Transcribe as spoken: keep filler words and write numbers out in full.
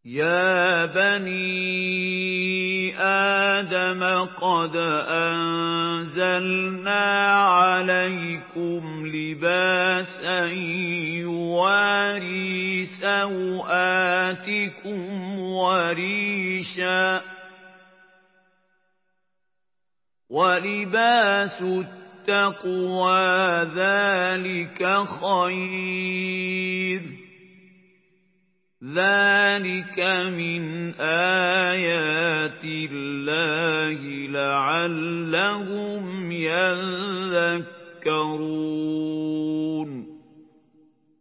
يَا بَنِي آدَمَ قَدْ أَنزَلْنَا عَلَيْكُمْ لِبَاسًا يُوَارِي سَوْآتِكُمْ وَرِيشًا ۖ وَلِبَاسُ التَّقْوَىٰ ذَٰلِكَ خَيْرٌ ۚ ذَٰلِكَ مِنْ آيَاتِ اللَّهِ لَعَلَّهُمْ يَذَّكَّرُونَ